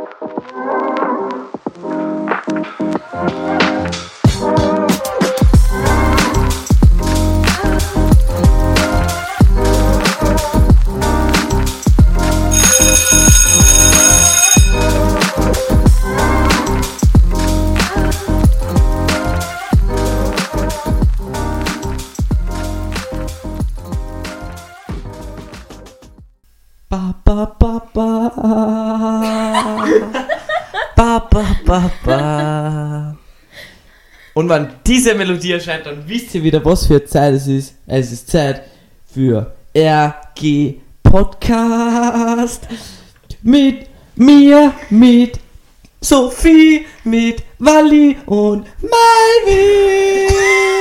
Und wenn diese Melodie erscheint, dann wisst ihr wieder, was für Zeit es ist. Es ist Zeit für RG Podcast. Mit mir, mit Sophie, mit Wally und Malvin.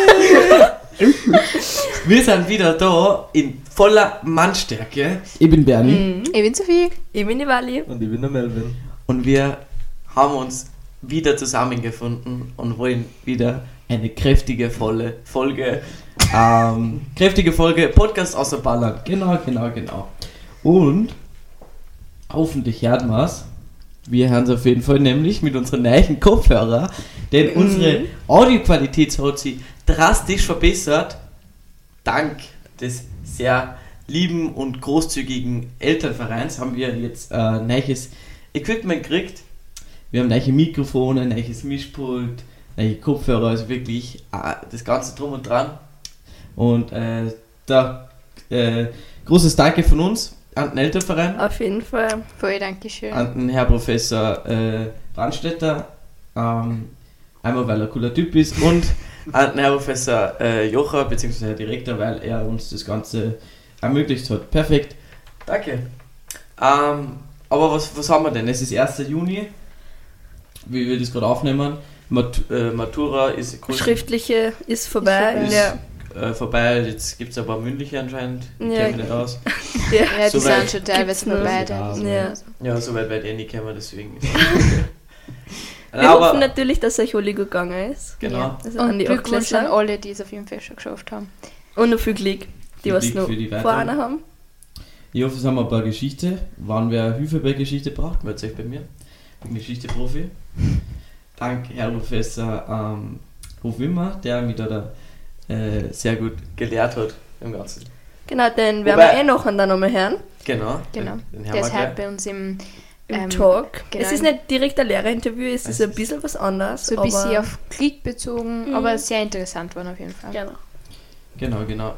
Wir sind wieder da in voller Mannstärke. Ich bin Bernie. Ich bin Sophie. Ich bin die Wally. Und ich bin der Melvin. Und wir haben uns wieder zusammengefunden und wollen wieder eine kräftige Folge Podcast außer Ballern. Genau. Und hoffentlich hört man es. Wir hören es auf jeden Fall nämlich mit unseren neuen Kopfhörer, denn unsere Audioqualität hat sich drastisch verbessert. Dank des sehr lieben und großzügigen Elternvereins haben wir jetzt neues Equipment gekriegt. Wir haben neue Mikrofone, neues Mischpult, neue Kopfhörer, also wirklich das Ganze drum und dran. Und großes Danke von uns an den Elternverein. Auf jeden Fall. Voll Dankeschön. An den Herr Professor Brandstätter, einmal weil er ein cooler Typ ist, und an den Herr Professor Jocher, beziehungsweise Herr Direktor, weil er uns das Ganze ermöglicht hat. Perfekt. Danke. Aber was haben wir denn? Es ist 1. Juni. Wie wir das gerade aufnehmen. Matura ist Schriftliche ist vorbei. Vorbei, jetzt gibt es aber mündliche anscheinend. Ich kenne mich nicht aus. Ja, so die sind schon teilweise vorbei. Ja, so weit werde ich nicht kommen, deswegen. Wir hoffen natürlich, dass euch alle gut gegangen ist. Genau. Ja. Also Und an die Glückwunsch an Achtklässler. alle, die es auf jeden Fall schon geschafft haben. Und noch viel Glück, die was noch Weiteren. vorne haben. Ich hoffe, es haben wir ein paar Geschichte. Wenn wer Hilfe bei Geschichte braucht, meldet euch bei mir. Ich bin Geschichte-Profi. Dank Herr Professor Hofwimmer, der mich da sehr gut gelehrt hat im Ganzen. Genau, den werden wir nachher dann nochmal hören. Genau. Genau. Den Der ist halt bei uns im Talk. genau. Es ist nicht direkt ein Lehrerinterview, es ist ein bisschen was anderes. so ein bisschen auf Krieg bezogen, aber sehr interessant war auf jeden Fall. Genau. Genau.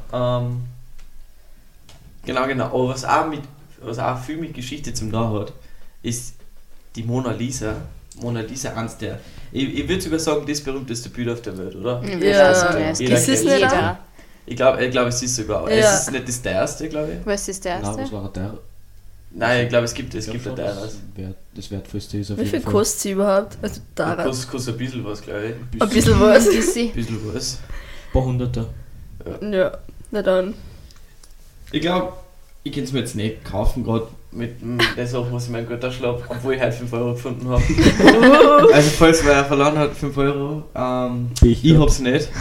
Genau. Aber was auch viel mit Geschichte zum tun hat, ist die Mona Lisa. Mona Lisa, eins der, ich würde sogar sagen, das berühmteste Bild auf der Welt, oder? Ja, das jeder ist es kennt nicht es. auch? Ich glaube, es ist sogar. Ja. Es ist nicht das erste, glaube ich. Was ist der Nein, erste? was war der? Nein, ich glaube, es gibt ein schon, teures. das wertvollste ist auf Wie jeden viel Fall. kostet sie überhaupt? Also daran. Kostet ein bisschen was, glaube ich. Ein bisschen was. Ein bisschen was. Ein paar Hunderter. Ja, na dann. Ich glaube, ich kann es mir jetzt nicht kaufen, gerade mit der Sache, was ich meinen Götter habe, obwohl ich halt 5 Euro gefunden habe. Also falls wer verloren hat, 5 Euro. Ich hab's nicht.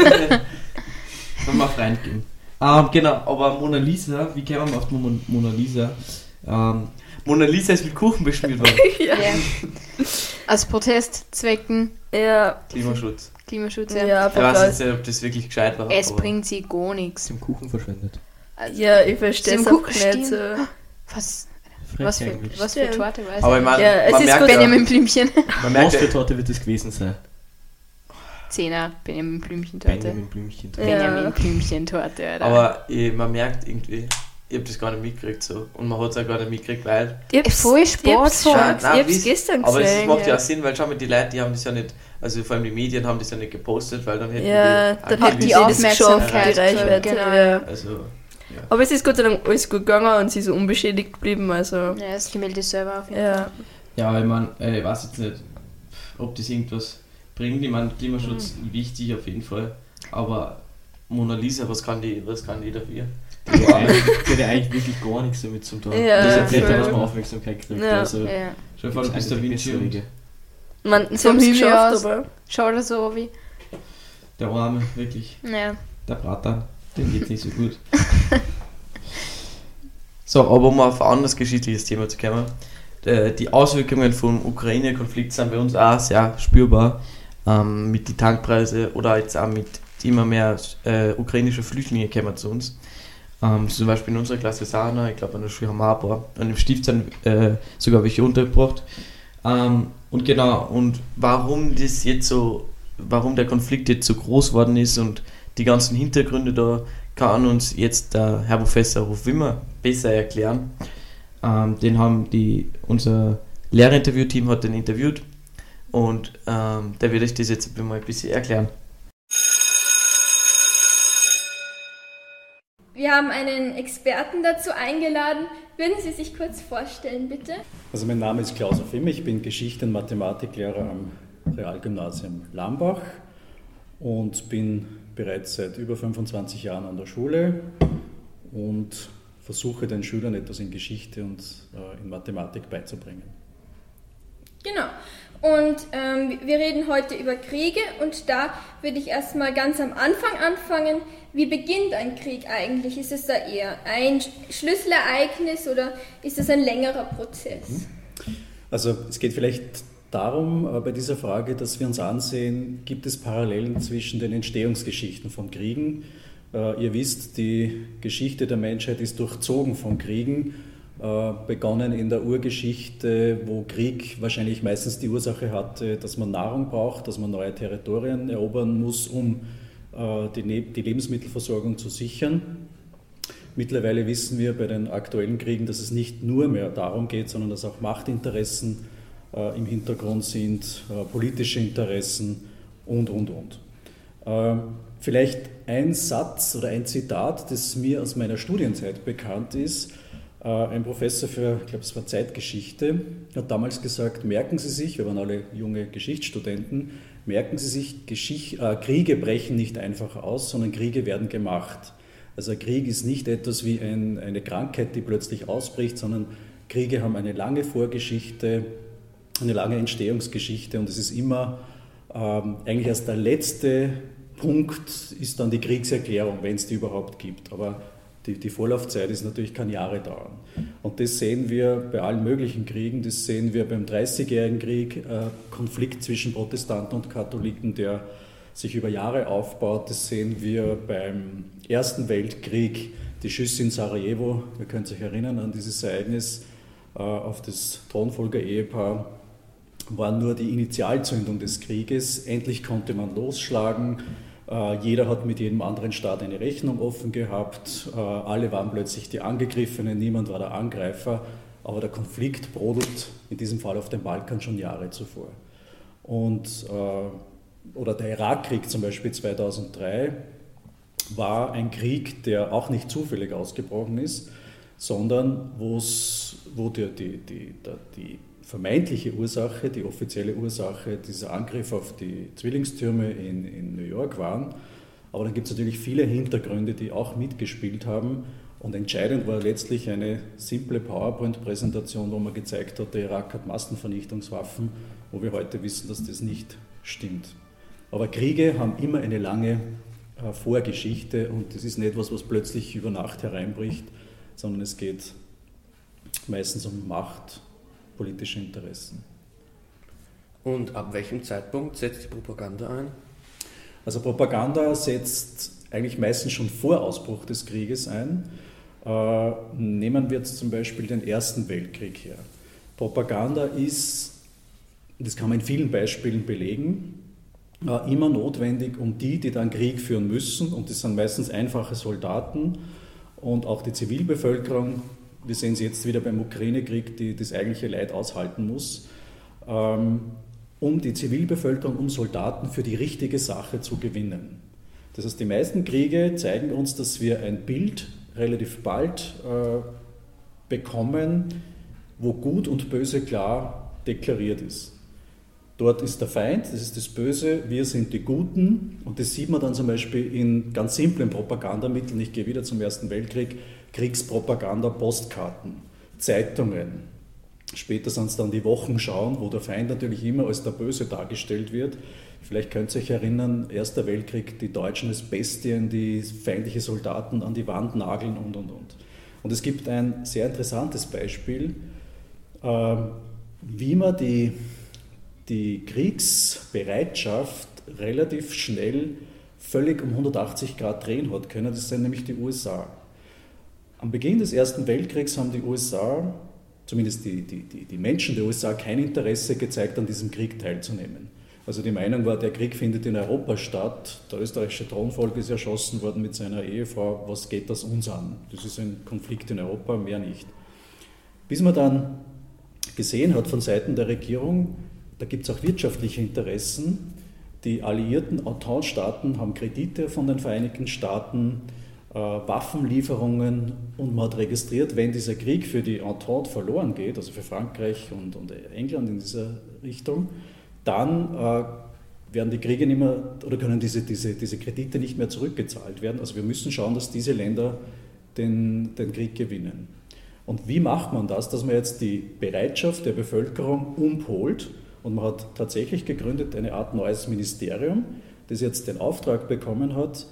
Kann man Freund geben. Genau, aber Mona Lisa, wie kommen wir auf die Mona Lisa? Mona Lisa ist mit Kuchen beschmiert worden. Ja. Aus Protestzwecken, Ja, Klimaschutz. Klimaschutz. ja, Ich weiß verkauft. nicht, ob das wirklich gescheit war. Es aber bringt sie gar nichts. Zum Kuchen verschwendet. Also, Ja, ich verstehe es Zum auch Kuchen nicht so. stehen. Was für Stimmt. Torte weiß Aber ich. ich meine, Ja, es man ist merkt gut, ja, Benjamin Blümchen. man merkt Was für ja, Torte wird das gewesen sein? 10er Benjamin Blümchen Torte. Benjamin Blümchen. Ja. Benjamin Blümchen Torte, Alter. aber man merkt irgendwie, ich hab das gar nicht mitgekriegt so. Und man hat es auch gar nicht mitgekriegt, weil. Voll Sport Ich schon. hab's Nein, gestern aber es gesehen. macht ja auch Sinn, weil schau mal, die Leute, die haben das ja nicht, also vor allem die Medien haben das ja nicht gepostet, weil dann hätten Ja, die dann auch hätten die sie gewusst. das geschafft, Aufmerksamkeit, die Reichweite. genau. Ja. Also, Aber es ist Gott sei Dank alles gut gegangen und sie ist so unbeschädigt geblieben, also Ja, das Gemälde selber auf jeden Fall. ja. ja, ich meine, ich weiß jetzt nicht, ob das irgendwas bringt. Ich meine, Klimaschutz wichtig auf jeden Fall, aber Mona Lisa, was kann die dafür? Die hat ja eigentlich wirklich gar nichts damit zu tun. Ja, das ist ja voll. nicht, dass man Aufmerksamkeit kriegt. Ja. Also, Ja. Schon vor, du bist der Vinci und Man, sie Vom haben es Himmel geschafft, aus. aber Schau da so wie. der Arme, wirklich. Ja. Der Bratan, dem geht's nicht so gut. So, aber um auf ein anderes geschichtliches Thema zu kommen. die Auswirkungen vom Ukraine-Konflikt sind bei uns auch sehr spürbar, mit den Tankpreisen oder jetzt auch mit immer mehr ukrainische Flüchtlinge kommen zu uns. Zum Beispiel in unserer Klasse Sana, ich glaube an der Schule haben wir ein paar, und im Stift sind sogar welche untergebracht. Und genau, und warum der Konflikt jetzt so groß geworden ist und die ganzen Hintergründe, da kann uns jetzt der Herr Professor Ruf-Wimmer besser erklären. Unser Lehrerinterview-Team hat den interviewt und der wird euch das jetzt mal ein bisschen erklären. Wir haben einen Experten dazu eingeladen. Würden Sie sich kurz vorstellen, bitte? Also mein Name ist Klaus Ruf-Wimmer, ich bin Geschichte- und Mathematiklehrer am Realgymnasium Lambach und bin bereits seit über 25 Jahren an der Schule und versuche den Schülern etwas in Geschichte und in Mathematik beizubringen. Genau. Und wir reden heute über Kriege und da würde ich erstmal ganz am Anfang anfangen. Wie beginnt ein Krieg eigentlich? Ist es da eher ein Schlüsselereignis oder ist es ein längerer Prozess? Also es geht vielleicht darum, bei dieser Frage, dass wir uns ansehen, gibt es Parallelen zwischen den Entstehungsgeschichten von Kriegen. Ihr wisst, die Geschichte der Menschheit ist durchzogen von Kriegen, begonnen in der Urgeschichte, wo Krieg wahrscheinlich meistens die Ursache hatte, dass man Nahrung braucht, dass man neue Territorien erobern muss, um die Lebensmittelversorgung zu sichern. Mittlerweile wissen wir bei den aktuellen Kriegen, dass es nicht nur mehr darum geht, sondern dass auch Machtinteressen im Hintergrund sind, politische Interessen und. Vielleicht ein Satz oder ein Zitat, das mir aus meiner Studienzeit bekannt ist. Ein Professor für, ich glaube es war Zeitgeschichte, hat damals gesagt, merken Sie sich, wir waren alle junge Geschichtsstudenten, merken Sie sich, Kriege brechen nicht einfach aus, sondern Kriege werden gemacht. Also ein Krieg ist nicht etwas wie eine Krankheit, die plötzlich ausbricht, sondern Kriege haben eine lange Vorgeschichte, eine lange Entstehungsgeschichte und es ist immer eigentlich erst der letzte Punkt ist dann die Kriegserklärung, wenn es die überhaupt gibt. Aber die Vorlaufzeit ist natürlich, kann Jahre dauern. Und das sehen wir bei allen möglichen Kriegen, das sehen wir beim 30-jährigen Krieg, Konflikt zwischen Protestanten und Katholiken, der sich über Jahre aufbaut. Das sehen wir beim Ersten Weltkrieg, die Schüsse in Sarajevo, ihr könnt euch erinnern an dieses Ereignis, auf das Thronfolger-Ehepaar, war nur die Initialzündung des Krieges. Endlich konnte man losschlagen. Jeder hat mit jedem anderen Staat eine Rechnung offen gehabt. Alle waren plötzlich die Angegriffenen, niemand war der Angreifer. Aber der Konflikt brodelt in diesem Fall auf dem Balkan schon Jahre zuvor. Oder der Irakkrieg zum Beispiel 2003 war ein Krieg, der auch nicht zufällig ausgebrochen ist, sondern wo die vermeintliche Ursache, die offizielle Ursache dieser Angriff auf die Zwillingstürme in New York waren. Aber dann gibt es natürlich viele Hintergründe, die auch mitgespielt haben. Und entscheidend war letztlich eine simple PowerPoint-Präsentation, wo man gezeigt hat, der Irak hat Massenvernichtungswaffen, wo wir heute wissen, dass das nicht stimmt. Aber Kriege haben immer eine lange Vorgeschichte und das ist nicht etwas, was plötzlich über Nacht hereinbricht, sondern es geht meistens um Macht, politische Interessen. Und ab welchem Zeitpunkt setzt die Propaganda ein? Also Propaganda setzt eigentlich meistens schon vor Ausbruch des Krieges ein. Nehmen wir jetzt zum Beispiel den Ersten Weltkrieg her. Propaganda ist, das kann man in vielen Beispielen belegen, immer notwendig, um die dann Krieg führen müssen, und das sind meistens einfache Soldaten und auch die Zivilbevölkerung. Wir sehen es jetzt wieder beim Ukraine-Krieg, die das eigentliche Leid aushalten muss, um die Zivilbevölkerung, um Soldaten für die richtige Sache zu gewinnen. Das heißt, die meisten Kriege zeigen uns, dass wir ein Bild relativ bald bekommen, wo Gut und Böse klar deklariert ist. Dort ist der Feind, das ist das Böse, wir sind die Guten, und das sieht man dann zum Beispiel in ganz simplen Propagandamitteln. Ich gehe wieder zum Ersten Weltkrieg, Kriegspropaganda, Postkarten, Zeitungen. Später sind es dann die Wochenschauen, wo der Feind natürlich immer als der Böse dargestellt wird. Vielleicht könnt ihr euch erinnern, Erster Weltkrieg, die Deutschen als Bestien, die feindliche Soldaten an die Wand nageln und. Und es gibt ein sehr interessantes Beispiel. wie man die Kriegsbereitschaft relativ schnell völlig um 180 Grad drehen hat können. Das sind nämlich die USA. Am Beginn des Ersten Weltkriegs haben die USA, zumindest die Menschen der USA, kein Interesse gezeigt, an diesem Krieg teilzunehmen. Also die Meinung war, der Krieg findet in Europa statt, der österreichische Thronfolger ist erschossen worden mit seiner Ehefrau, was geht das uns an? Das ist ein Konflikt in Europa, mehr nicht. Bis man dann gesehen hat von Seiten der Regierung, da gibt es auch wirtschaftliche Interessen. Die alliierten Entente-Staaten haben Kredite von den Vereinigten Staaten, Waffenlieferungen, und man hat registriert, wenn dieser Krieg für die Entente verloren geht, also für Frankreich und England in dieser Richtung, dann werden die Kriege nicht mehr, oder können diese Kredite nicht mehr zurückgezahlt werden. Also wir müssen schauen, dass diese Länder den Krieg gewinnen. Und wie macht man das, dass man jetzt die Bereitschaft der Bevölkerung umpolt? Und man hat tatsächlich gegründet eine Art neues Ministerium, das jetzt den Auftrag bekommen hat,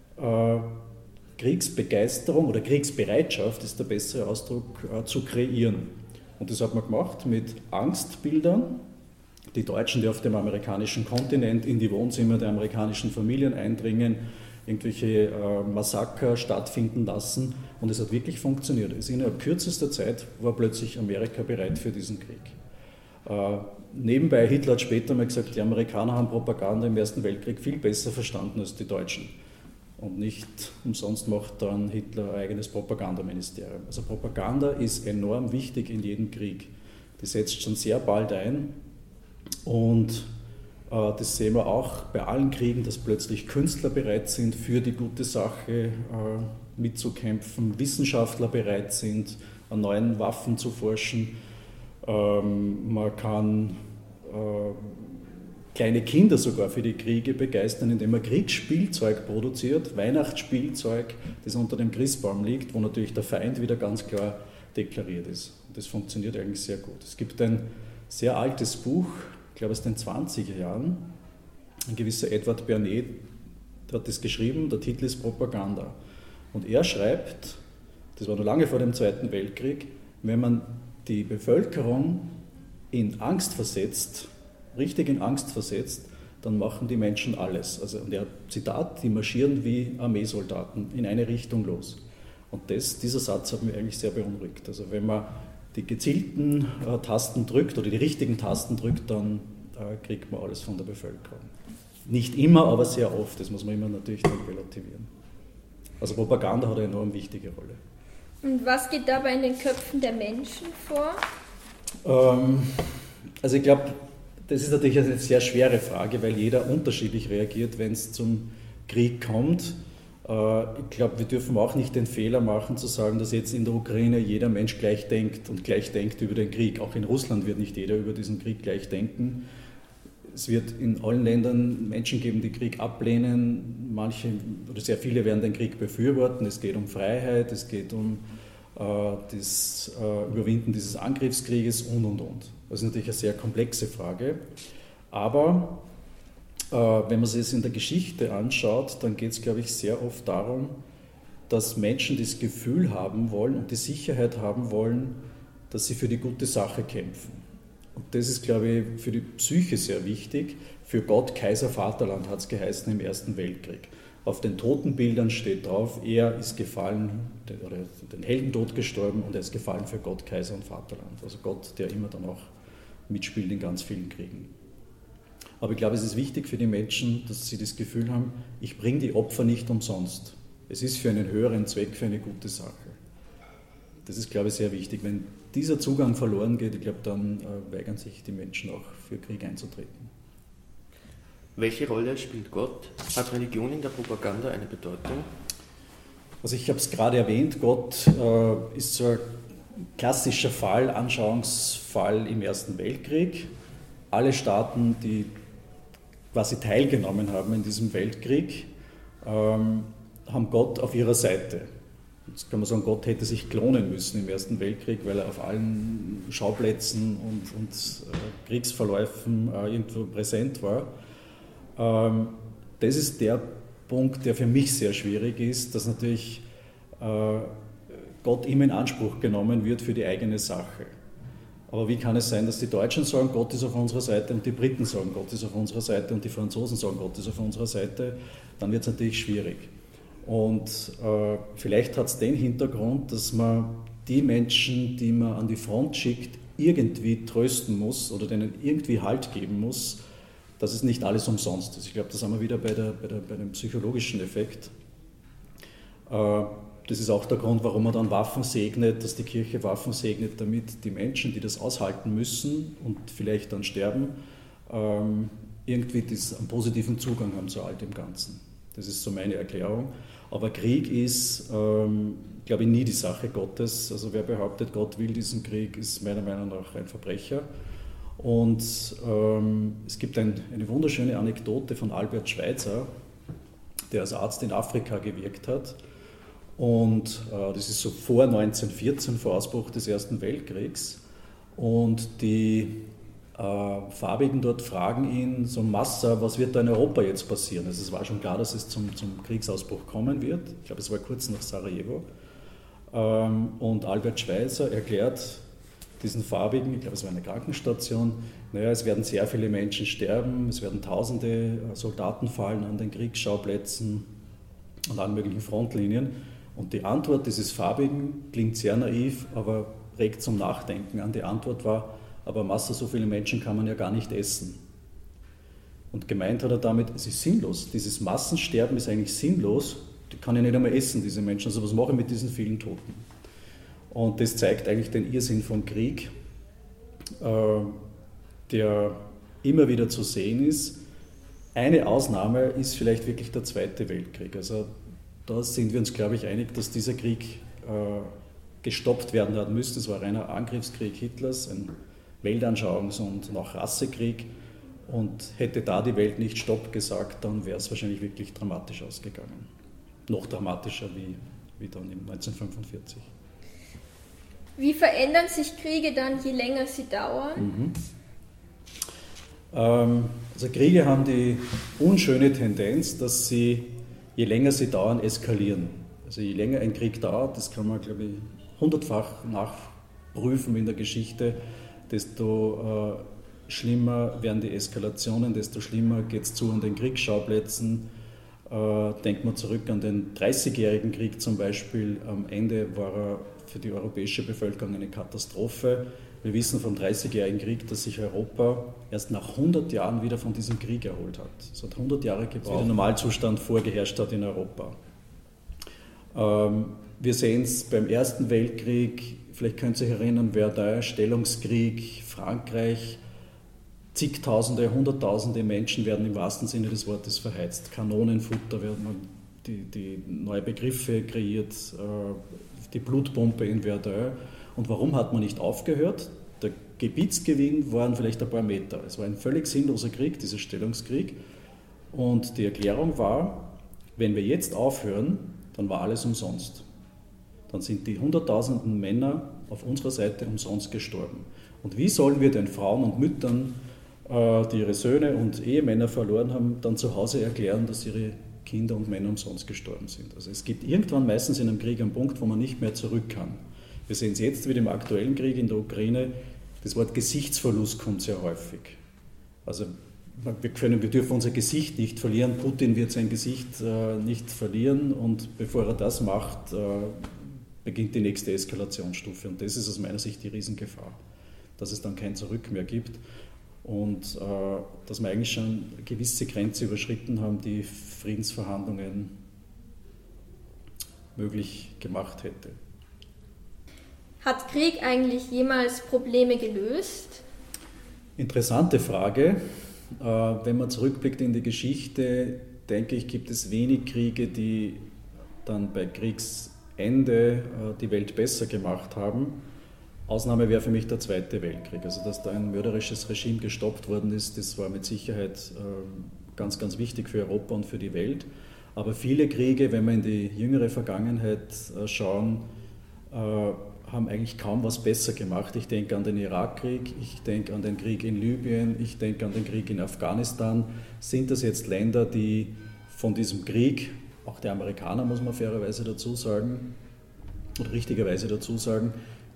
Kriegsbegeisterung oder Kriegsbereitschaft ist der bessere Ausdruck, zu kreieren. Und das hat man gemacht mit Angstbildern. Die Deutschen, die auf dem amerikanischen Kontinent in die Wohnzimmer der amerikanischen Familien eindringen, irgendwelche Massaker stattfinden lassen. Und es hat wirklich funktioniert. Innerhalb kürzester Zeit war plötzlich Amerika bereit für diesen Krieg. Nebenbei, Hitler hat später mal gesagt, die Amerikaner haben Propaganda im Ersten Weltkrieg viel besser verstanden als die Deutschen. Und nicht umsonst macht dann Hitler ein eigenes Propagandaministerium. Also Propaganda ist enorm wichtig in jedem Krieg. Die setzt schon sehr bald ein. Und das sehen wir auch bei allen Kriegen, dass plötzlich Künstler bereit sind, für die gute Sache mitzukämpfen, Wissenschaftler bereit sind, an neuen Waffen zu forschen. Man kann kleine Kinder sogar für die Kriege begeistern, indem man Kriegsspielzeug produziert, Weihnachtsspielzeug, das unter dem Christbaum liegt, wo natürlich der Feind wieder ganz klar deklariert ist. Und das funktioniert eigentlich sehr gut. Es gibt ein sehr altes Buch, ich glaube aus den 20er Jahren, ein gewisser Edward Bernays, der hat das geschrieben, der Titel ist Propaganda. Und er schreibt, das war noch lange vor dem Zweiten Weltkrieg, wenn man die Bevölkerung in Angst versetzt, richtig in Angst versetzt, dann machen die Menschen alles. Also, und er, Zitat, die marschieren wie Armeesoldaten in eine Richtung los. Und dieser Satz hat mich eigentlich sehr beunruhigt. Also wenn man die gezielten Tasten drückt oder die richtigen Tasten drückt, dann kriegt man alles von der Bevölkerung. Nicht immer, aber sehr oft. Das muss man immer natürlich dann relativieren. Also Propaganda hat eine enorm wichtige Rolle. Und was geht dabei in den Köpfen der Menschen vor? Also ich glaube, das ist natürlich eine sehr schwere Frage, weil jeder unterschiedlich reagiert, wenn es zum Krieg kommt. Ich glaube, wir dürfen auch nicht den Fehler machen, zu sagen, dass jetzt in der Ukraine jeder Mensch gleich denkt und gleich denkt über den Krieg. Auch in Russland wird nicht jeder über diesen Krieg gleich denken. Es wird in allen Ländern Menschen geben, die Krieg ablehnen. Manche oder sehr viele werden den Krieg befürworten. Es geht um Freiheit, es geht um das Überwinden dieses Angriffskrieges und. Das ist natürlich eine sehr komplexe Frage. Aber wenn man sich es in der Geschichte anschaut, dann geht es, glaube ich, sehr oft darum, dass Menschen das Gefühl haben wollen und die Sicherheit haben wollen, dass sie für die gute Sache kämpfen. Und das ist, glaube ich, für die Psyche sehr wichtig. Für Gott, Kaiser, Vaterland hat es geheißen im Ersten Weltkrieg. Auf den Totenbildern steht drauf, er ist gefallen, oder den Heldentod gestorben und er ist gefallen für Gott, Kaiser und Vaterland. Also Gott, der immer dann auch mitspielt in ganz vielen Kriegen. Aber ich glaube, es ist wichtig für die Menschen, dass sie das Gefühl haben, ich bringe die Opfer nicht umsonst. Es ist für einen höheren Zweck, für eine gute Sache. Das ist, glaube ich, sehr wichtig. Wenn dieser Zugang verloren geht, ich glaube, dann weigern sich die Menschen auch für Krieg einzutreten. Welche Rolle spielt Gott? Hat Religion in der Propaganda eine Bedeutung? Also ich habe es gerade erwähnt, Gott ist so ein klassischer Fall, Anschauungsfall im Ersten Weltkrieg. Alle Staaten, die quasi teilgenommen haben in diesem Weltkrieg, haben Gott auf ihrer Seite. Jetzt kann man sagen, Gott hätte sich klonen müssen im Ersten Weltkrieg, weil er auf allen Schauplätzen und Kriegsverläufen irgendwo präsent war. Das ist der Punkt, der für mich sehr schwierig ist, dass natürlich Gott immer in Anspruch genommen wird für die eigene Sache. Aber wie kann es sein, dass die Deutschen sagen, Gott ist auf unserer Seite und die Briten sagen, Gott ist auf unserer Seite und die Franzosen sagen, Gott ist auf unserer Seite? Dann wird es natürlich schwierig. Und vielleicht hat es den Hintergrund, dass man die Menschen, die man an die Front schickt, irgendwie trösten muss oder denen irgendwie Halt geben muss, dass es nicht alles umsonst ist. Ich glaube, da sind wir wieder bei dem psychologischen Effekt. Das ist auch der Grund, warum man dann Waffen segnet, dass die Kirche Waffen segnet, damit die Menschen, die das aushalten müssen und vielleicht dann sterben, irgendwie einen positiven Zugang haben zu all dem Ganzen. Das ist so meine Erklärung. Aber Krieg ist, glaube ich, nie die Sache Gottes. Also wer behauptet, Gott will diesen Krieg, ist meiner Meinung nach ein Verbrecher. Und es gibt eine wunderschöne Anekdote von Albert Schweitzer, der als Arzt in Afrika gewirkt hat. Und das ist so vor 1914, vor Ausbruch des Ersten Weltkriegs. Und die Farbigen dort fragen ihn, so Massa, was wird da in Europa jetzt passieren? Also es war schon klar, dass es zum Kriegsausbruch kommen wird. Ich glaube, es war kurz nach Sarajevo. Und Albert Schweitzer erklärt diesen Farbigen, ich glaube, es war eine Krankenstation, naja, es werden sehr viele Menschen sterben, es werden tausende Soldaten fallen an den Kriegsschauplätzen und allen möglichen Frontlinien. Und die Antwort dieses Farbigen klingt sehr naiv, aber regt zum Nachdenken an. Die Antwort war, aber Massa, so viele Menschen kann man ja gar nicht essen. Und gemeint hat er damit, es ist sinnlos. Dieses Massensterben ist eigentlich sinnlos. Die kann ich nicht einmal essen, diese Menschen. Also was mache ich mit diesen vielen Toten? Und das zeigt eigentlich den Irrsinn vom Krieg, der immer wieder zu sehen ist. Eine Ausnahme ist vielleicht wirklich der Zweite Weltkrieg. Also da sind wir uns, glaube ich, einig, dass dieser Krieg gestoppt werden hat müsste. Es war ein reiner Angriffskrieg Hitlers, ein Weltanschauungs- und auch Rassekrieg. Und hätte da die Welt nicht Stopp gesagt, dann wäre es wahrscheinlich wirklich dramatisch ausgegangen. Noch dramatischer wie dann im 1945. Wie verändern sich Kriege dann, je länger sie dauern? Also Kriege haben die unschöne Tendenz, dass sie, je länger sie dauern, eskalieren. Also je länger ein Krieg dauert, das kann man, glaube ich, 100-fach nachprüfen in der Geschichte, desto schlimmer werden die Eskalationen, desto schlimmer geht es zu an den Kriegsschauplätzen. Denkt man zurück an den 30-jährigen Krieg zum Beispiel. Am Ende war er für die europäische Bevölkerung eine Katastrophe. Wir wissen vom 30-jährigen Krieg, dass sich Europa erst nach 100 Jahren wieder von diesem Krieg erholt hat. Es hat 100 Jahre gebraucht, bis der Normalzustand vorgeherrscht hat in Europa. Wir sehen es beim Ersten Weltkrieg, vielleicht könnt ihr euch erinnern, Verdun, Stellungskrieg, Frankreich, zigtausende, hunderttausende Menschen werden im wahrsten Sinne des Wortes verheizt. Kanonenfutter werden die neue Begriffe kreiert, die Blutpumpe in Verdun. Und warum hat man nicht aufgehört? Der Gebietsgewinn waren vielleicht ein paar Meter. Es war ein völlig sinnloser Krieg, dieser Stellungskrieg. Und die Erklärung war, wenn wir jetzt aufhören, dann war alles umsonst. Dann sind die hunderttausenden Männer auf unserer Seite umsonst gestorben. Und wie sollen wir den Frauen und Müttern, die ihre Söhne und Ehemänner verloren haben, dann zu Hause erklären, dass ihre Kinder und Männer umsonst gestorben sind? Also es gibt irgendwann meistens in einem Krieg einen Punkt, wo man nicht mehr zurück kann. Wir sehen es jetzt wieder im aktuellen Krieg in der Ukraine, das Wort Gesichtsverlust kommt sehr häufig. Also wir dürfen unser Gesicht nicht verlieren, Putin wird sein Gesicht nicht verlieren und bevor er das macht, beginnt die nächste Eskalationsstufe und das ist aus meiner Sicht die Riesengefahr, dass es dann kein Zurück mehr gibt und dass wir eigentlich schon eine gewisse Grenze überschritten haben, die Friedensverhandlungen möglich gemacht hätte. Hat Krieg eigentlich jemals Probleme gelöst? Interessante Frage. Wenn man zurückblickt in die Geschichte, denke ich, gibt es wenig Kriege, die dann bei Kriegsende die Welt besser gemacht haben. Ausnahme wäre für mich der Zweite Weltkrieg. Also dass da ein mörderisches Regime gestoppt worden ist, das war mit Sicherheit ganz, ganz wichtig für Europa und für die Welt. Aber viele Kriege, wenn wir in die jüngere Vergangenheit schauen, haben eigentlich kaum was besser gemacht. Ich denke an den Irakkrieg, ich denke an den Krieg in Libyen, ich denke an den Krieg in Afghanistan. Sind das jetzt Länder, die von diesem Krieg, auch der Amerikaner muss man fairerweise dazu sagen, oder richtigerweise dazu sagen,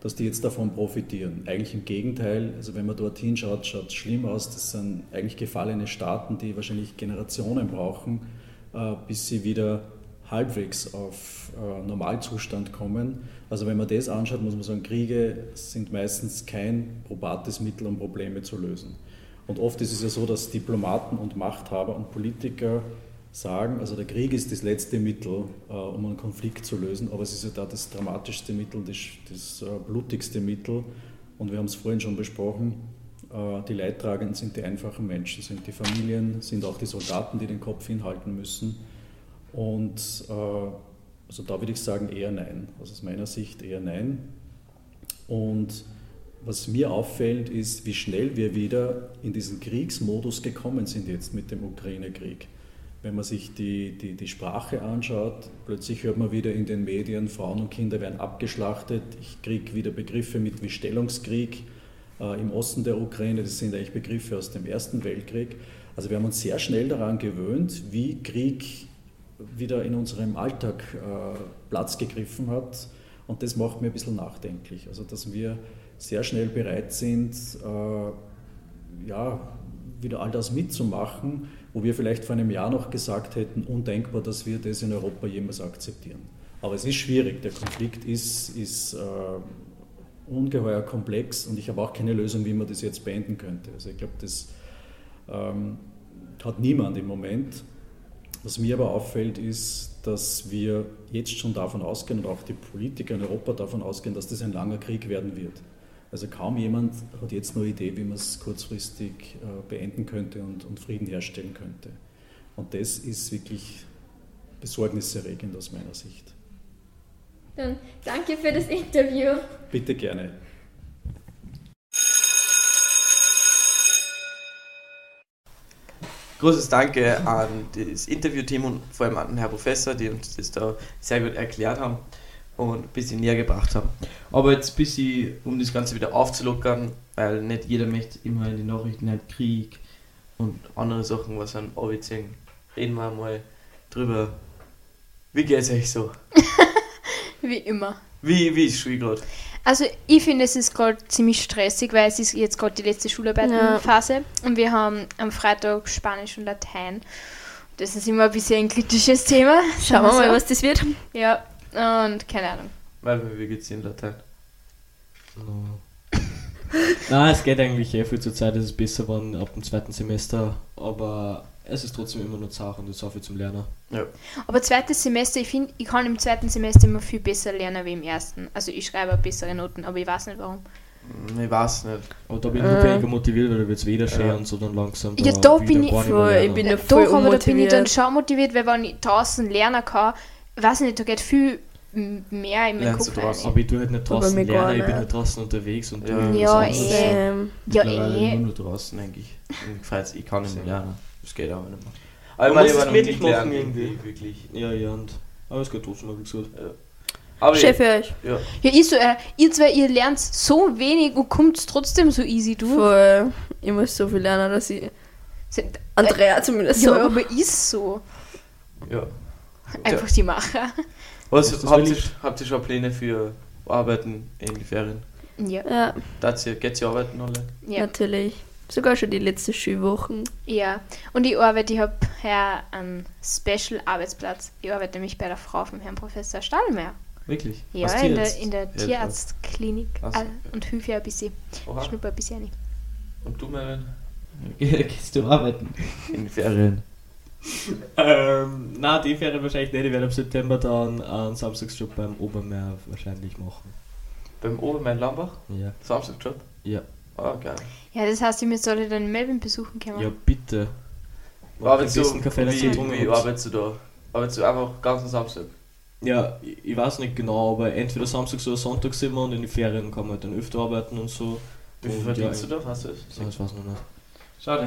dass die jetzt davon profitieren. Eigentlich im Gegenteil, also wenn man dorthin schaut, schaut es schlimm aus. Das sind eigentlich gefallene Staaten, die wahrscheinlich Generationen brauchen, bis sie wieder halbwegs auf Normalzustand kommen. Also wenn man das anschaut, muss man sagen, Kriege sind meistens kein probates Mittel, um Probleme zu lösen. Und oft ist es ja so, dass Diplomaten und Machthaber und Politiker sagen, also der Krieg ist das letzte Mittel, um einen Konflikt zu lösen, aber es ist ja da das dramatischste Mittel, das blutigste Mittel. Und wir haben es vorhin schon besprochen, die Leidtragenden sind die einfachen Menschen, sind die Familien, sind auch die Soldaten, die den Kopf hinhalten müssen. Und also da würde ich sagen eher nein, also aus meiner Sicht eher nein. Und was mir auffällt, ist, wie schnell wir wieder in diesen Kriegsmodus gekommen sind jetzt mit dem Ukraine-Krieg. Wenn man sich die Sprache anschaut, plötzlich hört man wieder in den Medien, Frauen und Kinder werden abgeschlachtet. Ich kriege wieder Begriffe mit wie Stellungskrieg im Osten der Ukraine. Das sind eigentlich Begriffe aus dem Ersten Weltkrieg. Also wir haben uns sehr schnell daran gewöhnt, wie Krieg wieder in unserem Alltag Platz gegriffen hat. Und das macht mir ein bisschen nachdenklich. Also dass wir sehr schnell bereit sind, wieder all das mitzumachen, wo wir vielleicht vor einem Jahr noch gesagt hätten, undenkbar, dass wir das in Europa jemals akzeptieren. Aber es ist schwierig, der Konflikt ist ungeheuer komplex und ich habe auch keine Lösung, wie man das jetzt beenden könnte. Also ich glaube, das hat niemand im Moment. Was mir aber auffällt, ist, dass wir jetzt schon davon ausgehen und auch die Politiker in Europa davon ausgehen, dass das ein langer Krieg werden wird. Also kaum jemand hat jetzt eine Idee, wie man es kurzfristig beenden könnte und Frieden herstellen könnte. Und das ist wirklich besorgniserregend aus meiner Sicht. Dann danke für das Interview. Bitte gerne. Großes Danke an das Interviewteam und vor allem an den Herrn Professor, die uns das da sehr gut erklärt haben und ein bisschen näher gebracht haben. Aber jetzt ein bisschen, um das Ganze wieder aufzulockern, weil nicht jeder möchte immer in den Nachrichten halt Krieg und andere Sachen, was an ABC, reden wir mal drüber. Wie geht's euch so? Wie immer. Wie ist Schule gerade? Also ich finde, es ist gerade ziemlich stressig, weil es ist jetzt gerade die letzte Schularbeitenphase und wir haben am Freitag Spanisch und Latein. Das ist immer ein bisschen ein kritisches Thema. Schauen wir mal, was das wird. Ja, und keine Ahnung. Wie geht's dir in Latein? Nein, es geht eigentlich viel zur Zeit, es ist besser geworden ab dem zweiten Semester, aber es ist trotzdem immer noch zart und es ist auch viel zum Lernen. Ja. Aber zweites Semester, ich finde, ich kann im zweiten Semester immer viel besser lernen wie im ersten. Also ich schreibe bessere Noten, aber ich weiß nicht warum. Ich weiß nicht. Aber da bin ich nur weniger motiviert, weil da wird es wieder schön und so dann langsam. Ja, da bin ich voll, ich bin voll doch, aber da bin ich dann schon motiviert, weil wenn ich draußen lernen kann, weiß ich nicht, da geht viel mehr in meinen Kopf rein. Aber ich tue halt nicht draußen lernen, ich bin nicht draußen unterwegs und ja, nur draußen eigentlich. Ich kann nicht mehr lernen. Das geht aber nicht mehr. Aber man muss es wirklich machen irgendwie. Wirklich. Ja, aber es geht trotzdem mal gut. Ja. Aber Chef für euch. Ja, ich so, ihr zwei, ihr lernt so wenig und kommt trotzdem so easy durch. Voll. Ich muss so viel lernen, dass ich Andrea zumindest so. Ja, aber ist so. Ja. Einfach die Macher. Habt ihr schon Pläne für Arbeiten in die Ferien? Ja. Geht ihr arbeiten alle? Ja. Natürlich. Sogar schon die letzten Schulwochen. Ja. Und ich habe einen Special-Arbeitsplatz. Ich arbeite nämlich bei der Frau vom Herrn Professor Stadelmeier. Wirklich? Ja, in der Tierarztklinik. Und hilfe ja ein bisschen. Schnupper ein bisschen rein. Und du, Marian? Gehst du arbeiten? In die Ferien? Nein, die Ferien wahrscheinlich nicht. Ich werde im September dann einen Samstagsjob beim Obermeier wahrscheinlich machen. Beim Obermeier Lambach? Ja. Samstagsjob? Ja. Ah, geil. Ja, das heißt, ich soll dann Melvin besuchen können. Ja, bitte. Wie arbeitest du da? Arbeitest du einfach ganz am Samstag? Ja, ich weiß nicht genau, aber entweder Samstags oder Sonntags immer und in die Ferien kann man halt dann öfter arbeiten und so. Wie viel verdienst du da? Hast du es? Das weiß ich noch nicht. Schade.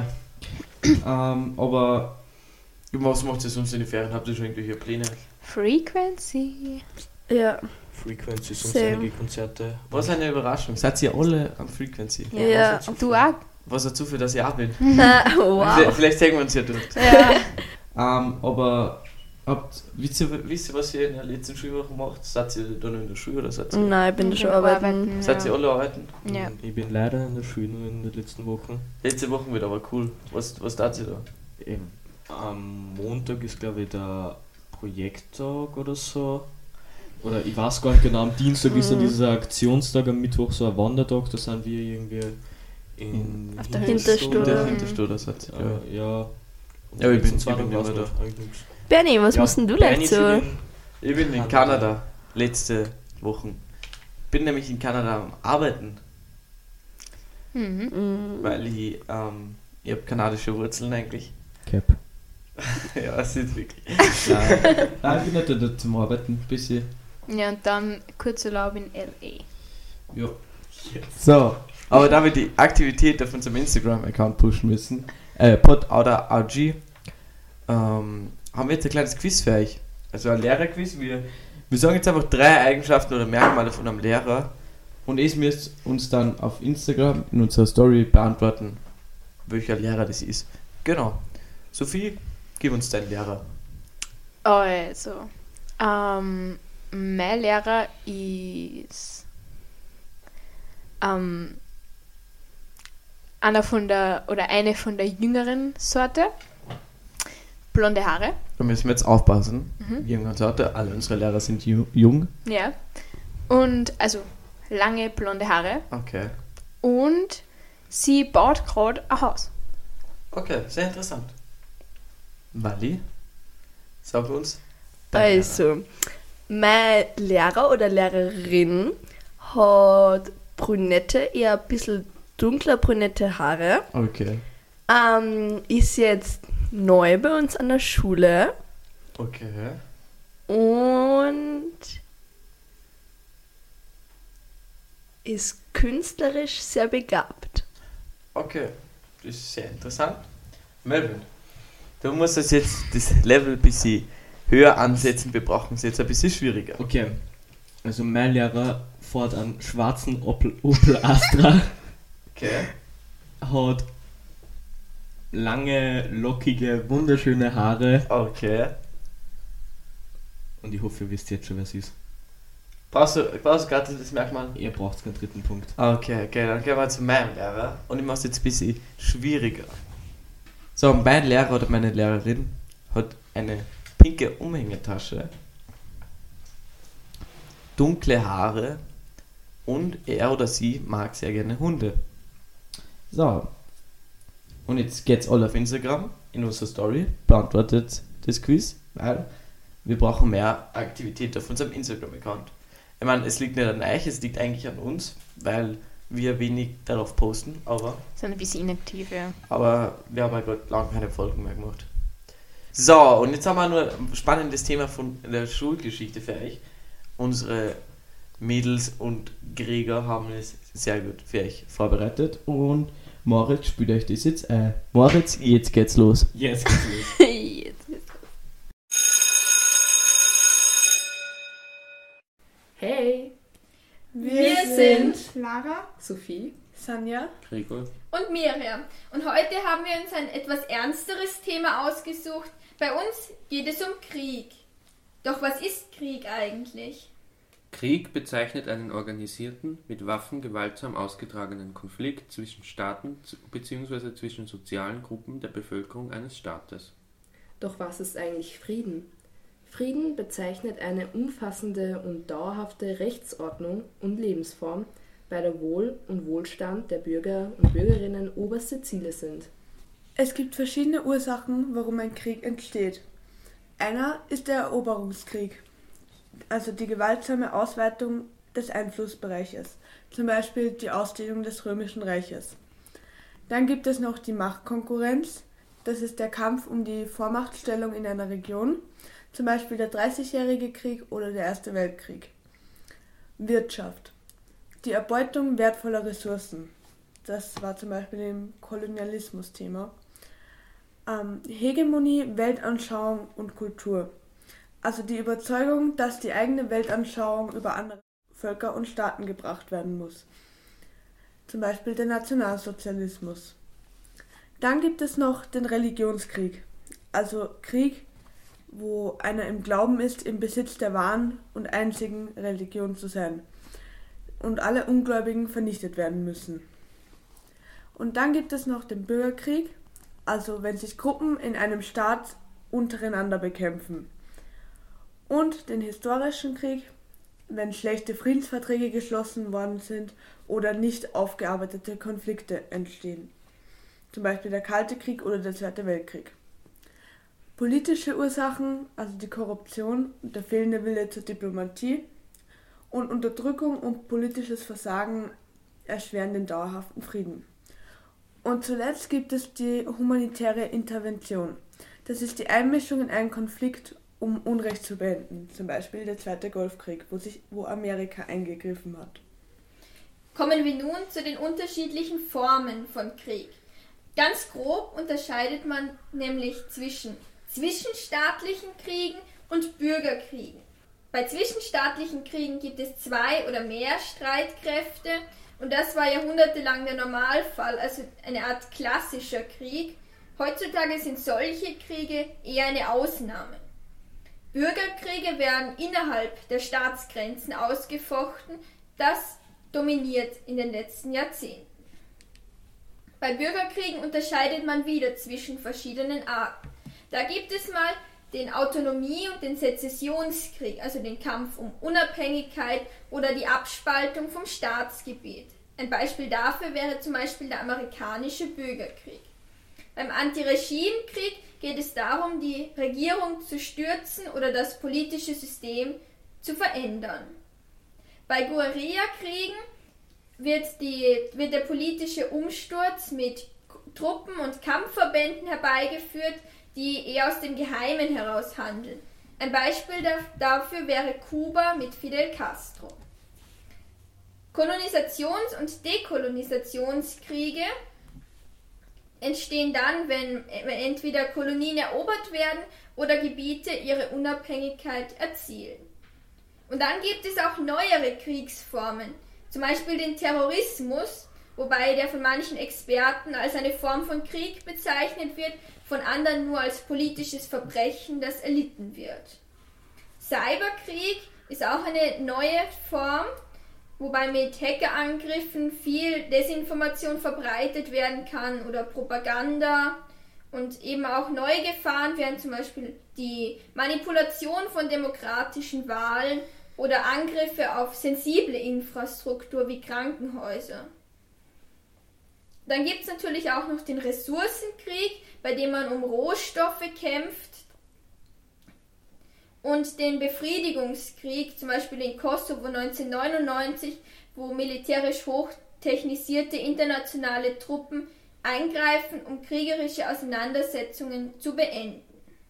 Aber was macht ihr sonst in den Ferien? Habt ihr schon irgendwelche Pläne? Frequency. Ja. Frequency, sonst einige Konzerte. Was eine Überraschung. Seid ihr alle am Frequency? Ja. Und du auch? Was dazu für, dass ich auch bin. Wow. Vielleicht sehen wir uns ja dort. Ja. Aber Wisst ihr, was ihr in der letzten Schulwoche macht? Seid ihr da noch in der Schule oder seid ihr? Nein, ich bin schon arbeiten. Seid ihr alle arbeiten? Ja. Ich bin leider in der Schule nur in den letzten Wochen. Letzte Woche wird aber cool. Was tat ihr da? Am Montag ist, glaube ich, der Projekttag oder so. Oder ich weiß gar nicht genau, am Dienstag ist dann dieser Aktionstag, am Mittwoch so ein Wandertag, da sind wir irgendwie auf der Hinterstufe. Hinterstufe seid ihr. Ja. Ja, ich bin zwar nicht da. da. Bernie, was musst denn du leicht so? Ich bin in Kanada letzte Woche. Bin nämlich in Kanada am Arbeiten. Weil ich habe kanadische Wurzeln eigentlich. Cap. Ja, das ist wirklich. Nein, ich bin nicht da zum Arbeiten, ein bisschen. Ja, und dann Kurzurlaub in L.A. Ja. So, aber da wir die Aktivität auf unserem Instagram-Account pushen müssen, PodOutterAG, haben wir jetzt ein kleines Quiz für euch. Also ein Lehrerquiz. Wir sagen jetzt einfach 3 Eigenschaften oder Merkmale von einem Lehrer und ihr müsst uns dann auf Instagram in unserer Story beantworten, welcher Lehrer das ist. Genau. Sophie, gib uns deinen Lehrer. Also, mein Lehrer ist eine von der jüngeren Sorte. Blonde Haare. Da müssen wir jetzt aufpassen. Jüngere Sorte, alle unsere Lehrer sind jung. Ja. Und also lange blonde Haare. Okay. Und sie baut gerade ein Haus. Okay, sehr interessant. Wally, sag uns. Also, mein Lehrer oder Lehrerin hat brünette, eher ein bisschen dunkler brünette Haare. Okay. Ist jetzt neu bei uns an der Schule. Okay. Und ist künstlerisch sehr begabt. Okay, das ist sehr interessant. Melvin, du musst jetzt das Level ein bisschen höher ansetzen, wir brauchen es jetzt ein bisschen schwieriger. Okay, also mein Lehrer fährt einen schwarzen Opel Astra. Okay. Hat lange, lockige, wunderschöne Haare. Okay. Und ich hoffe, ihr wisst jetzt schon, wer es ist. Brauchst du gerade das Merkmal? Ihr braucht keinen dritten Punkt. Okay, dann gehen wir zu meinem Lehrer. Und ich mache es jetzt ein bisschen schwieriger. So, mein Lehrer oder meine Lehrerin hat eine pinke Umhängetasche, dunkle Haare und er oder sie mag sehr gerne Hunde. So. Und jetzt geht's alle auf Instagram, in unserer Story, beantwortet das Quiz, weil wir brauchen mehr Aktivität auf unserem Instagram-Account. Ich meine, es liegt nicht an euch, es liegt eigentlich an uns, weil wir wenig darauf posten, aber Sind ein bisschen inaktiv, ja. wir haben ja gerade lange keine Folgen mehr gemacht. So, und jetzt haben wir nur ein spannendes Thema von der Schulgeschichte für euch. Unsere Mädels und Gregor haben es sehr gut für euch vorbereitet und Moritz spielt euch das jetzt ein. Moritz, jetzt geht's los. Jetzt geht's los. Jetzt geht's los. Hey, Wir sind Lara, Sophie. Sanja, Gregor. und Miriam. Und heute haben wir uns ein etwas ernsteres Thema ausgesucht. Bei uns geht es um Krieg. Doch was ist Krieg eigentlich? Krieg bezeichnet einen organisierten, mit Waffen gewaltsam ausgetragenen Konflikt zwischen Staaten bzw. zwischen sozialen Gruppen der Bevölkerung eines Staates. Doch was ist eigentlich Frieden? Frieden bezeichnet eine umfassende und dauerhafte Rechtsordnung und Lebensform, bei der Wohl und Wohlstand der Bürger und Bürgerinnen oberste Ziele sind. es gibt verschiedene Ursachen, warum ein Krieg entsteht. Einer ist der Eroberungskrieg, also die gewaltsame Ausweitung des Einflussbereiches, zum Beispiel die Ausdehnung des Römischen Reiches. Dann gibt es noch die Machtkonkurrenz, das ist der Kampf um die Vormachtstellung in einer Region, zum Beispiel der 30-jährige Krieg oder der Erste Weltkrieg. Wirtschaft, die Erbeutung wertvoller Ressourcen, das war zum Beispiel im Kolonialismus-Thema. Hegemonie, Weltanschauung und Kultur, also die Überzeugung, dass die eigene Weltanschauung über andere Völker und Staaten gebracht werden muss. Zum Beispiel der Nationalsozialismus. Dann gibt es noch den Religionskrieg, also Krieg wo einer im Glauben ist, im Besitz der wahren und einzigen Religion zu sein und alle Ungläubigen vernichtet werden müssen. Und dann gibt es noch den Bürgerkrieg, also wenn sich Gruppen in einem Staat untereinander bekämpfen. Und den historischen Krieg, wenn schlechte Friedensverträge geschlossen worden sind oder nicht aufgearbeitete Konflikte entstehen. Zum Beispiel der Kalte Krieg oder der Zweite Weltkrieg. Politische Ursachen, also die Korruption und der fehlende Wille zur Diplomatie und Unterdrückung und politisches Versagen erschweren den dauerhaften Frieden. Und zuletzt gibt es die humanitäre Intervention. Das ist die Einmischung in einen Konflikt, um Unrecht zu beenden. Zum Beispiel der Zweite Golfkrieg, wo Amerika eingegriffen hat. Kommen wir nun zu den unterschiedlichen Formen von Krieg. Ganz grob unterscheidet man nämlich zwischen zwischenstaatlichen Kriegen und Bürgerkriegen. Bei zwischenstaatlichen Kriegen gibt es 2 oder mehr Streitkräfte und das war jahrhundertelang der Normalfall, also eine Art klassischer Krieg. Heutzutage sind solche Kriege eher eine Ausnahme. Bürgerkriege werden innerhalb der Staatsgrenzen ausgefochten, das dominiert in den letzten Jahrzehnten. Bei Bürgerkriegen unterscheidet man wieder zwischen verschiedenen Arten. Da gibt es mal den Autonomie- und den Sezessionskrieg, also den Kampf um Unabhängigkeit oder die Abspaltung vom Staatsgebiet. Ein Beispiel dafür wäre zum Beispiel der amerikanische Bürgerkrieg. Beim Anti-Regime-Krieg geht es darum, die Regierung zu stürzen oder das politische System zu verändern. Bei Guerillakriegen wird der politische Umsturz mit Truppen und Kampfverbänden herbeigeführt, die eher aus dem Geheimen heraus handeln. Ein Beispiel dafür wäre Kuba mit Fidel Castro. Kolonisations- und Dekolonisationskriege entstehen dann, wenn entweder Kolonien erobert werden oder Gebiete ihre Unabhängigkeit erzielen. Und dann gibt es auch neuere Kriegsformen, zum Beispiel den Terrorismus, wobei der von manchen Experten als eine Form von Krieg bezeichnet wird, von anderen nur als politisches Verbrechen, das erlitten wird. Cyberkrieg ist auch eine neue Form, wobei mit Hackerangriffen viel Desinformation verbreitet werden kann oder Propaganda. Und eben auch neue Gefahren wären zum Beispiel die Manipulation von demokratischen Wahlen oder Angriffe auf sensible Infrastruktur wie Krankenhäuser. Dann gibt es natürlich auch noch den Ressourcenkrieg, bei dem man um Rohstoffe kämpft, und den Befriedigungskrieg, zum Beispiel in Kosovo 1999, wo militärisch hochtechnisierte internationale Truppen eingreifen, um kriegerische Auseinandersetzungen zu beenden.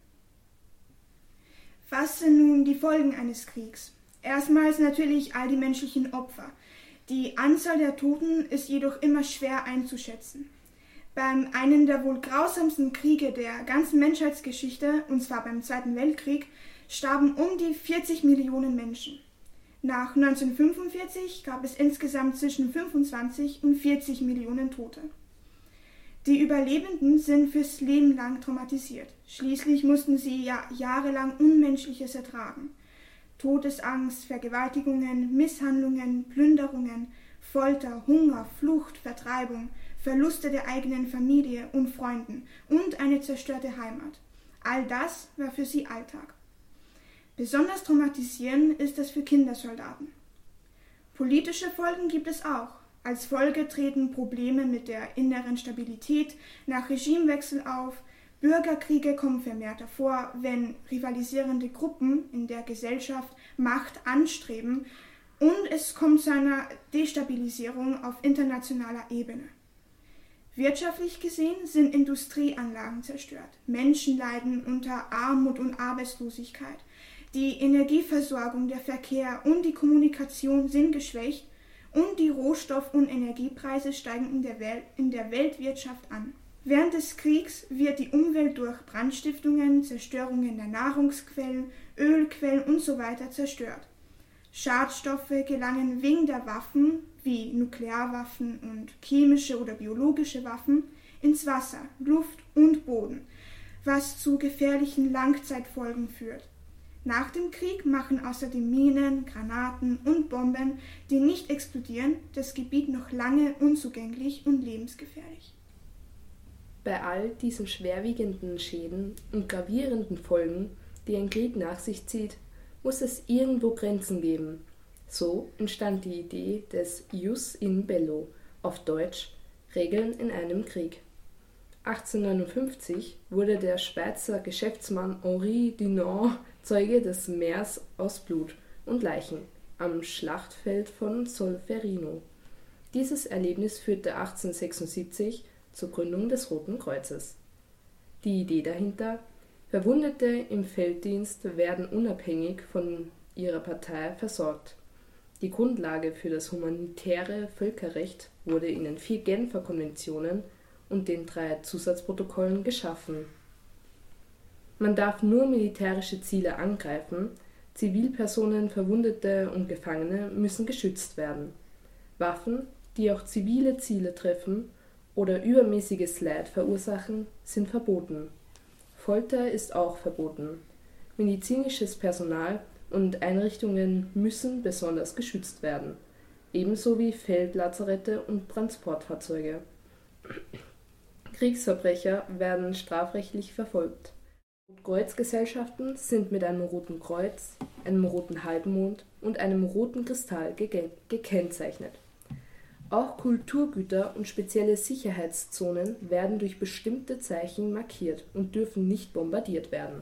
Was sind nun die Folgen eines Kriegs? Erstmals natürlich all die menschlichen Opfer. Die Anzahl der Toten ist jedoch immer schwer einzuschätzen. Beim einen der wohl grausamsten Kriege der ganzen Menschheitsgeschichte, und zwar beim Zweiten Weltkrieg, starben um die 40 Millionen Menschen. Nach 1945 gab es insgesamt zwischen 25 und 40 Millionen Tote. Die Überlebenden sind fürs Leben lang traumatisiert. Schließlich mussten sie jahrelang Unmenschliches ertragen. Todesangst, Vergewaltigungen, Misshandlungen, Plünderungen, Folter, Hunger, Flucht, Vertreibung, Verluste der eigenen Familie und Freunden und eine zerstörte Heimat. All das war für sie Alltag. Besonders traumatisierend ist es für Kindersoldaten. Politische Folgen gibt es auch. Als Folge treten Probleme mit der inneren Stabilität nach Regimewechsel auf. Bürgerkriege kommen vermehrt hervor, wenn rivalisierende Gruppen in der Gesellschaft Macht anstreben, und es kommt zu einer Destabilisierung auf internationaler Ebene. Wirtschaftlich gesehen sind Industrieanlagen zerstört. Menschen leiden unter Armut und Arbeitslosigkeit. Die Energieversorgung, der Verkehr und die Kommunikation sind geschwächt und die Rohstoff- und Energiepreise steigen in der Weltwirtschaft an. Während des Kriegs wird die Umwelt durch Brandstiftungen, Zerstörungen der Nahrungsquellen, Ölquellen usw. zerstört. Schadstoffe gelangen wegen der Waffen, wie Nuklearwaffen und chemische oder biologische Waffen, ins Wasser, Luft und Boden, was zu gefährlichen Langzeitfolgen führt. Nach dem Krieg machen außerdem Minen, Granaten und Bomben, die nicht explodieren, das Gebiet noch lange unzugänglich und lebensgefährlich. Bei all diesen schwerwiegenden Schäden und gravierenden Folgen, die ein Krieg nach sich zieht, muss es irgendwo Grenzen geben. So entstand die Idee des Jus in bello, auf Deutsch Regeln in einem Krieg. 1859 wurde der Schweizer Geschäftsmann Henri Dunant Zeuge des Meers aus Blut und Leichen am Schlachtfeld von Solferino. Dieses Erlebnis führte 1876 zur Gründung des Roten Kreuzes. Die Idee dahinter: Verwundete im Felddienst werden unabhängig von ihrer Partei versorgt. Die Grundlage für das humanitäre Völkerrecht wurde in den 4 Genfer Konventionen und den 3 Zusatzprotokollen geschaffen. Man darf nur militärische Ziele angreifen, Zivilpersonen, Verwundete und Gefangene müssen geschützt werden. Waffen, die auch zivile Ziele treffen oder übermäßiges Leid verursachen, sind verboten. Folter ist auch verboten. Medizinisches Personal und Einrichtungen müssen besonders geschützt werden, ebenso wie Feldlazarette und Transportfahrzeuge. Kriegsverbrecher werden strafrechtlich verfolgt. Kreuzgesellschaften sind mit einem roten Kreuz, einem roten Halbmond und einem roten Kristall gekennzeichnet. Auch Kulturgüter und spezielle Sicherheitszonen werden durch bestimmte Zeichen markiert und dürfen nicht bombardiert werden.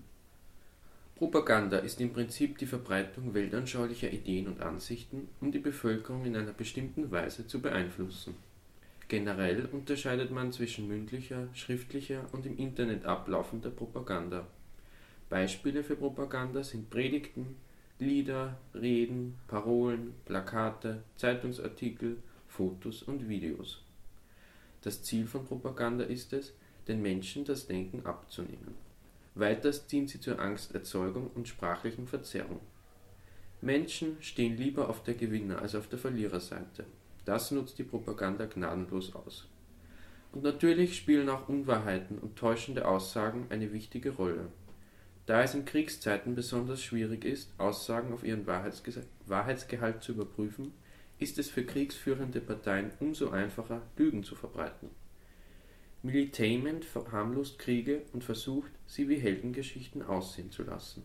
Propaganda ist im Prinzip die Verbreitung weltanschaulicher Ideen und Ansichten, um die Bevölkerung in einer bestimmten Weise zu beeinflussen. Generell unterscheidet man zwischen mündlicher, schriftlicher und im Internet ablaufender Propaganda. Beispiele für Propaganda sind Predigten, Lieder, Reden, Parolen, Plakate, Zeitungsartikel, Fotos und Videos. Das Ziel von Propaganda ist es, den Menschen das Denken abzunehmen. Weiters dient sie zur Angsterzeugung und sprachlichen Verzerrung. Menschen stehen lieber auf der Gewinner- als auf der Verliererseite. Das nutzt die Propaganda gnadenlos aus. Und natürlich spielen auch Unwahrheiten und täuschende Aussagen eine wichtige Rolle. Da es in Kriegszeiten besonders schwierig ist, Aussagen auf ihren Wahrheitsgehalt zu überprüfen, ist es für kriegsführende Parteien umso einfacher, Lügen zu verbreiten. Militainment verharmlost Kriege und versucht, sie wie Heldengeschichten aussehen zu lassen.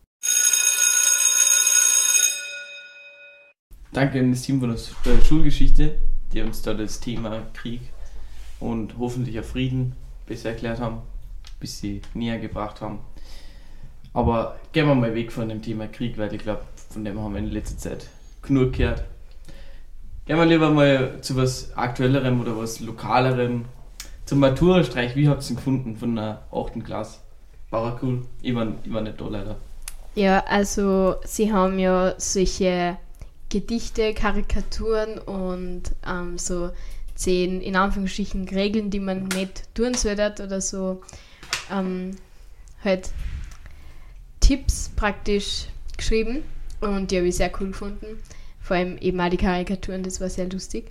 Danke an das Team von der Schulgeschichte, die uns da das Thema Krieg und hoffentlich auch Frieden besser erklärt haben, bis sie näher gebracht haben. Aber gehen wir mal weg von dem Thema Krieg, weil ich glaube, von dem haben wir in letzter Zeit genug gehört. Gehen wir lieber mal zu was Aktuellerem oder was Lokalerem. Zum Matura-Streich, wie habt ihr ihn gefunden von der 8. Klasse? War cool? Ich war nicht da leider. Ja, also sie haben ja solche Gedichte, Karikaturen und so 10 in Anführungsstrichen Regeln, die man nicht tun sollte oder so, halt Tipps praktisch geschrieben und die habe ich sehr cool gefunden. Vor allem eben auch die Karikaturen, das war sehr lustig.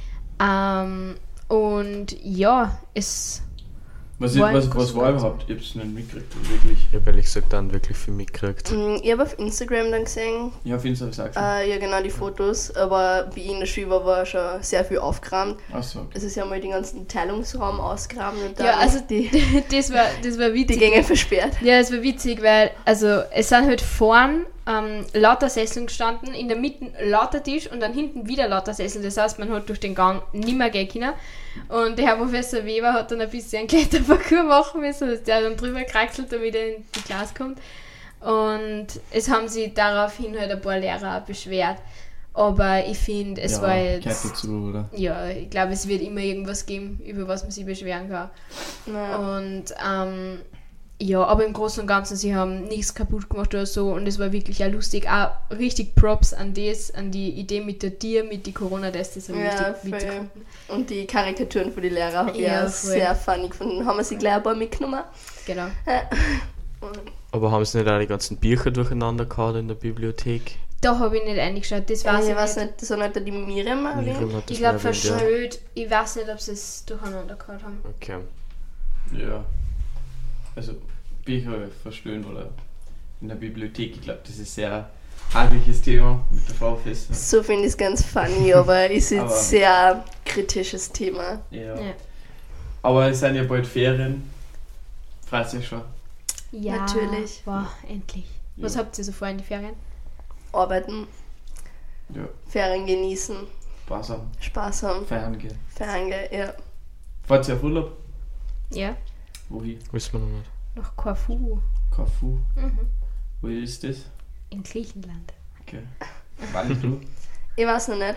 Und ja, es Was war überhaupt? Ich hab's nicht mitgekriegt, wirklich. Ich habe ehrlich gesagt dann wirklich viel mitgekriegt. Ich habe auf Instagram dann gesehen. Ja, auf Instagram sagst du. Ja, genau, die Fotos. Aber wie ich in der Schule war schon sehr viel aufgeräumt. Achso. Okay. Also sie haben mal den ganzen Teilungsraum ausgegraben und dann ja, also das war witzig. Die Gänge versperrt. Ja, es war witzig, weil also es sind halt vorn lauter Sesseln gestanden, in der Mitte lauter Tisch und dann hinten wieder lauter Sessel. Das heißt, man hat durch den Gang nicht mehr gehen können. Und der Herr Professor Weber hat dann ein bisschen einen Kletterparcours machen müssen, dass der dann drüber kraxelt, damit er in die Klasse kommt. Und es haben sich daraufhin halt ein paar Lehrer auch beschwert. Aber ich finde, es war jetzt... Dazu, oder? Ja, ich glaube, es wird immer irgendwas geben, über was man sich beschweren kann. Ja. Und ja, aber im Großen und Ganzen, sie haben nichts kaputt gemacht oder so und es war wirklich auch lustig. Auch richtig Props an die Idee mit der Tier, mit die Corona-Tests, das habe ich richtig witzig gefunden. Und die Karikaturen von den Lehrern habe ich auch sehr funny gefunden. Haben wir sie gleich ein paar mitgenommen. Genau. Aber haben sie nicht auch die ganzen Bücher durcheinander gehabt in der Bibliothek? Da habe ich nicht reingeschaut, das weiß ich nicht. Weiß nicht. Das hat nicht die Miriam erwähnt. Ich glaube verschnöd, ich weiß nicht, ob sie es durcheinander gehabt haben. Okay. Ja. also Bücher verstehen oder in der Bibliothek. Ich glaube, das ist ein sehr handliches Thema mit der Frauenfest. So finde ich es ganz funny, aber ist jetzt Aber- sehr kritisches Thema. Ja. Ja. Aber es sind ja bald Ferien. Freut sich schon. Ja, Natürlich. Boah, endlich. Was habt ihr so vor in die Ferien? Arbeiten, Ja. Ferien genießen, Spaß haben. Spaß haben, Feiern gehen. Ferien, ja. Fahrt ihr auf Urlaub? Ja, Wohin? Wissen wir noch nicht. nach Korfu Korfu. Wo ist das? in Griechenland. Okay. Wann du? Ich weiß noch nicht.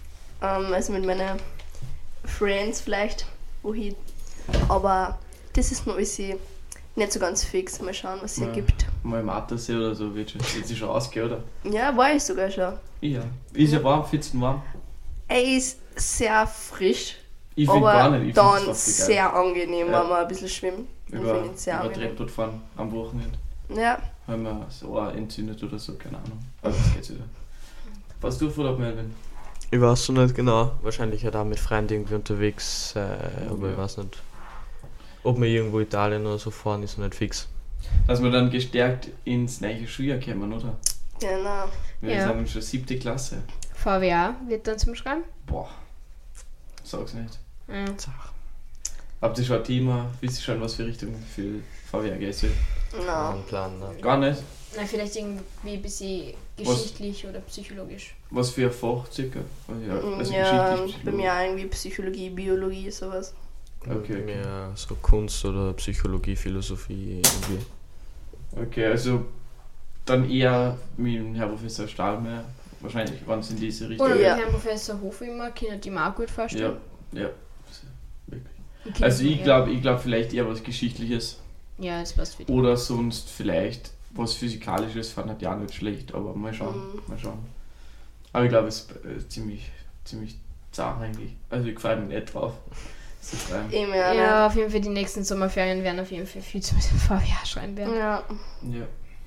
Also mit meinen Friends vielleicht, wohin. Aber das ist noch alles nicht so ganz fix. Mal schauen, was es hier gibt. Mal im Attersee oder so wird sich schon ausgehen, oder? Ja, war ich sogar schon. Ja. Ist ja warm, findest warm? Er ist sehr frisch, Ich finde aber gar nicht. Ich dann find's fast egal. sehr angenehm, Ja. wenn man ein bisschen schwimmt. Ich finde ihn sehr über angenehm. Treppert fahren am Wochenende. Ja, Haben wir so auch entzündet oder so, keine Ahnung. Aber das geht wieder. Was du vor Melvin? Ich weiß noch nicht genau. Wahrscheinlich halt auch mit Freunden irgendwie unterwegs. Aber ich weiß nicht. Ob wir irgendwo Italien oder so fahren, ist noch nicht fix. Dass wir dann gestärkt ins neue Schuljahr kommen, oder? genau. Wir Ja. sind schon 7. Klasse. VWA wird dann zum Schreiben. Boah. Sag's nicht. Ja. Habt ihr schon ein Thema? Wisst ihr schon, was für Richtung für VWA geht? No. Ein Plan. Ne? Gar nicht. Na, vielleicht irgendwie ein bisschen geschichtlich oder psychologisch. Was für ein Fach circa? Also Ja, geschichtlich, bei mir auch irgendwie Psychologie, Biologie, sowas. Okay. Mehr so Kunst oder Psychologie, Philosophie irgendwie. Okay, also dann eher mit dem Herr Professor Stahlmeier. Wahrscheinlich waren es in diese Richtung. Oder Ja. mit Herrn Professor Hofimmer, können die mir auch gut Ja, vorstellen. ja. Wirklich. Die kennen Also wir, ich ja. glaube vielleicht eher was Geschichtliches. Ja, das passt wieder. Oder sonst vielleicht was Physikalisches, fand ich ja nicht schlecht, aber mal schauen. Mhm. Mal schauen. Aber ich glaube, es ist ziemlich zart eigentlich. Also ich freue mich nicht drauf. zu schreiben. Eben, ja. Ja, auf jeden Fall die nächsten Sommerferien werden auf jeden Fall viel zu mit dem VWA schreiben werden. Ja. Ja.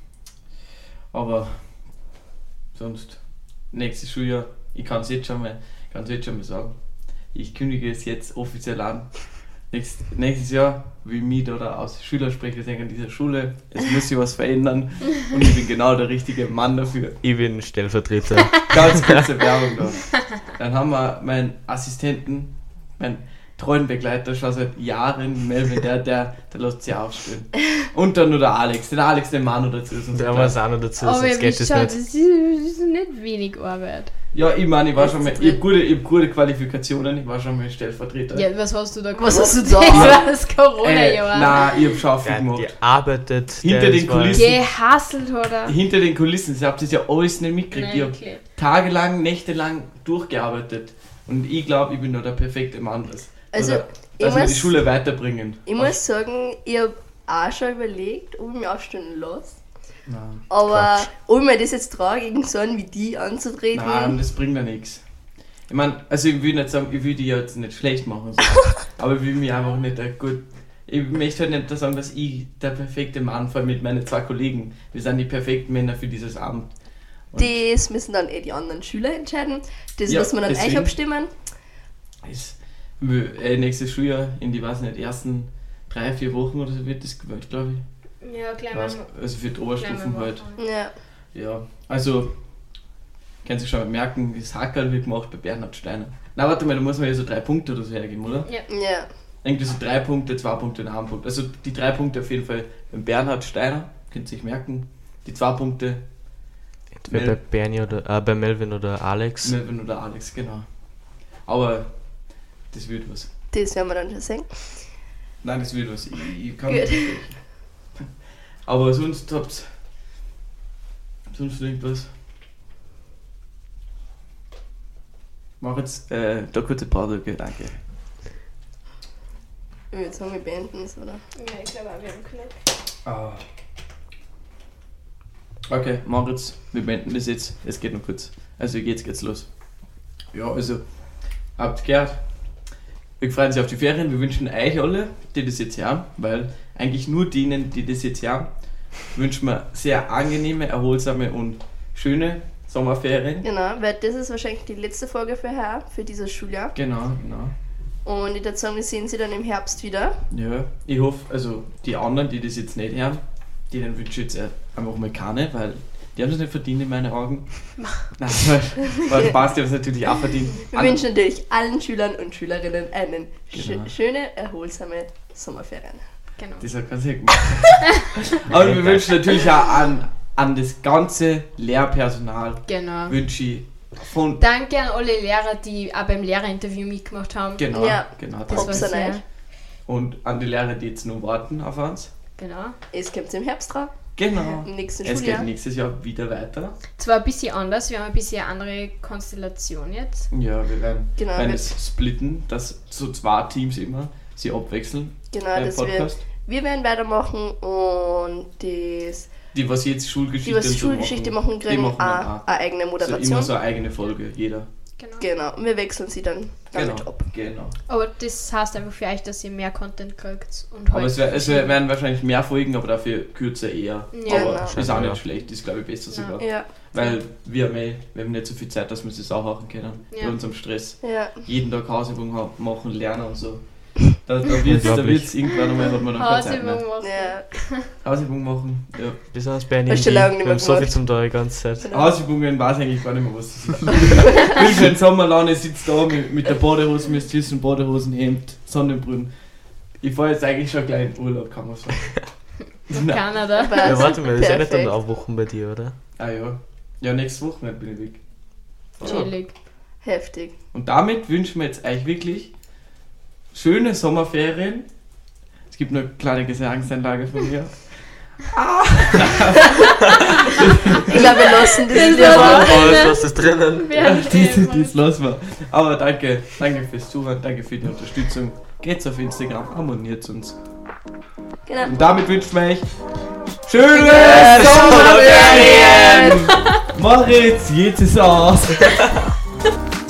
Aber sonst, nächstes Schuljahr, ich kann es jetzt schon mal sagen. Ich kündige es jetzt offiziell an. Nächstes Jahr will ich mich da als Schülersprecher an dieser Schule. Es muss sich was verändern und ich bin genau der richtige Mann dafür. Ich bin Stellvertreter. Ganz kurze Werbung da. Dann haben wir meinen Assistenten, meinen treuen Begleiter schon seit Jahren, Melvin, der lässt sich aufstellen. Und dann nur der Alex, den Mann oder dazu. Sonst Der muss auch noch dazu, Aber sonst ihr geht wisst das schon, nicht. das ist nicht wenig Arbeit. Ja, ich meine, ich war Jetzt schon mal, zu ich hab gute Qualifikationen, ich war schon mal Stellvertreter. Ja, was hast du da gemacht? Was hast du da? Das Corona-Jahr. Nein, ich hab schon viel Der gemacht. gearbeitet. Hinter der den ist mal- Kulissen. Gehasselt hat er. Hinter den Kulissen, ihr habt das ja alles nicht mitgekriegt. Nein, Ich hab okay. tagelang, nächtelang durchgearbeitet. Und ich glaube, ich bin da der perfekte Mann. Also, Oder, ich dass wir die muss- Schule weiterbringen. Ich muss sagen, ich habe auch schon überlegt, ob ich mich aufstellen lasse. Nein. Aber ob ich mir das jetzt traue, gegen so einen wie die anzutreten. Nein, das bringt ja nichts. Ich meine, also ich will nicht sagen, ich will die jetzt nicht schlecht machen, so. Aber ich will mich einfach nicht gut. Ich möchte halt nicht sagen, dass ich der perfekte Mann vor allem mit meinen 2 Kollegen. Wir sind die perfekten Männer für dieses Amt. Und Das müssen dann die anderen Schüler entscheiden. Das Ja, müssen wir dann deswegen. euch abstimmen. es, nächstes Schuljahr in die, weiß nicht, ersten 3-4 Wochen oder so wird das gewählt, glaube ich. Ja, gleich mal. Also für die Oberstufen halt. Ja. Ja, also kannst du schon merken, das Hackerl wird gemacht bei Bernhard Steiner. Na warte mal, da muss man ja so 3 Punkte oder so hergeben, oder? Ja. Irgendwie so 3 Punkte, 2 Punkte und 1 Punkt. Also die 3 Punkte auf jeden Fall beim Bernhard Steiner, könnt ihr sich merken. Die 2 Punkte Entweder bei Bernie oder bei Melvin oder Alex. Melvin oder Alex, genau. Aber das wird was. Das werden wir dann schon sehen. Nein, das wird was. Ich kann Gut. nicht versprechen. Aber sonst habt sonst irgendwas. Mach jetzt da kurze Pause, okay, danke. Ich würde sagen, wir beenden es, oder? Ja, ich glaube auch, wir haben Knopf. Ah. Okay, mach jetzt. Wir beenden das jetzt. Es geht noch kurz. Also jetzt geht's los. Ja, also habt gehört. Wir freuen uns auf die Ferien. Wir wünschen euch alle, die das jetzt hören, weil eigentlich nur denen, die das jetzt hören, wünschen wir sehr angenehme, erholsame und schöne Sommerferien. Genau, weil das ist wahrscheinlich die letzte Folge für dieses Schuljahr. Genau. Und ich würde sagen, wir sehen sie dann im Herbst wieder. Ja, ich hoffe, also die anderen, die das jetzt nicht hören, denen wünsche ich jetzt einfach mal keine, weil die haben es nicht verdient in meinen Augen. Nein, weil Spaß, die haben es natürlich auch verdient. Wir wünschen natürlich allen Schülern und Schülerinnen einen Genau. schöne, erholsame Sommerferien. Genau. Das hat ganz sehr gut. Aber wir wünschen natürlich auch an das ganze Lehrpersonal, Genau. wünsche ich von... Danke an alle Lehrer, die auch beim Lehrerinterview mitgemacht haben. Genau, Ja. genau. Das war Props an sehr... euch. Und an die Lehrer, die jetzt noch warten auf uns. Genau. Es kommt im Herbst dran, Genau. im nächsten Es Schuljahr. geht nächstes Jahr wieder weiter. Zwar ein bisschen anders, wir haben ein bisschen andere Konstellation jetzt. Ja, wir werden Genau, es splitten, dass so 2 Teams immer sie abwechseln Genau, beim dass Podcast. wir werden weitermachen und das, Die, was jetzt Schulgeschichte die was und so Schulgeschichte machen, die kriegen machen auch dann eine eigene So Moderation. immer so eine eigene Folge, jeder. Genau. Genau, und wir wechseln sie dann damit Genau, ab. genau. Aber das heißt einfach für euch, dass ihr mehr Content kriegt. Und Aber es werden wahrscheinlich mehr Folgen, aber dafür kürzer eher. Ja, aber genau. ist auch nicht schlecht, ist glaube ich besser Ja. sogar. Ja, Weil wir haben nicht so viel Zeit, dass wir es auch machen können. Ja. Bei unserem Stress. ja. Jeden Tag Hausübungen machen, lernen und so. Da wird es irgendwann einmal, hat man dann keine Zeit Hausübung mehr. machen. Ja, Hausübungen machen, ja. Wir sind uns bei Hast du lange nicht wir mehr haben so viel gemacht. zum Tag die ganze Zeit. genau. Hausübungen weiß eigentlich gar nicht mehr, was das ist. Ich bin schon Sommerlaune, sitzt da mit der Badehose, mit süßen Badehosenhemd, Sonnenbrünnen. Ich fahre jetzt eigentlich schon gleich in Urlaub, kann man sagen. Nein. Kanada. Passt. Ja, warte mal, das ist ja nicht Perfekt. dann auch Wochen bei dir, oder? Ah ja. Ja, nächstes Wochenende bin ich weg. Chillig. Heftig. Und damit wünschen wir jetzt euch wirklich schöne Sommerferien. Es gibt nur eine kleine Gesangseinlage von mir. Ich glaube, wir lassen das Das lieber. war- Alles, was ist drinnen. Das lassen wir. Aber danke fürs Zuhören, danke für die Unterstützung. Geht's auf Instagram, abonniert uns. Genau. Und damit wünschen wir euch schöne Sommerferien! Moritz, jetzt ist es aus!